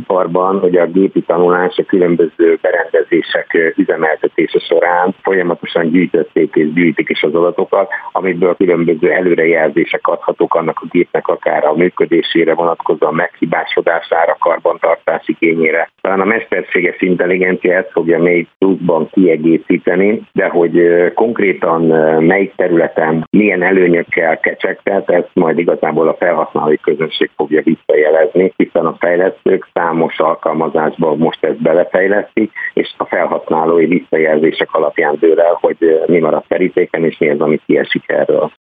iparban, hogy a gépi tanulás a különböző berendezések üzemeltetése során folyamatosan gyűjtötték és gyűjtik is az adatokat, amiből különböző előrejelzések adhatók annak a gépnek akár a működésére vonatkozóan, meghibásodására, karbantartás igényére. Talán a mesterséges intelligencia ezt fogja még pluszban kiegészíteni, de hogy konkrétan melyik területen milyen előnyökkel kecsegtet, ezt majd igazából a felhasználói közönség fogja visszajelezni, hiszen a fejlesztők számos alkalmazásban most ezt belefejlesztik, és a felhasználói visszajelzések alapján dől el, hogy mi maradt terítéken, és mi az, ami kiesik erről.